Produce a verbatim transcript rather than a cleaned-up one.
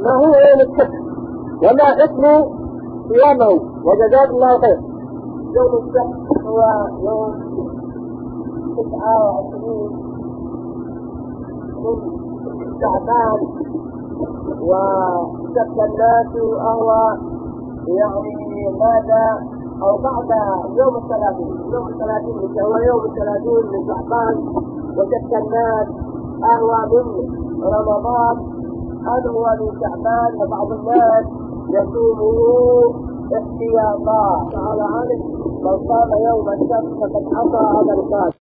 ما هو يوم السبت وما حكم صيامه؟ وجزاك الله خير. يوم السبت هو يوم تسعة وعشرين من شعبان، وسبت الناس وهو يعني ماذا أو بعد يوم الثلاثين، يوم الثلاثين هو يوم الثلاثين من شعبان، وسبت الناس أهوى من رمضان أهوى من شعبان، وبعض الناس يصومه احتياطا. على هذا من صام يوم السبت فقد حصى هذا القاتل.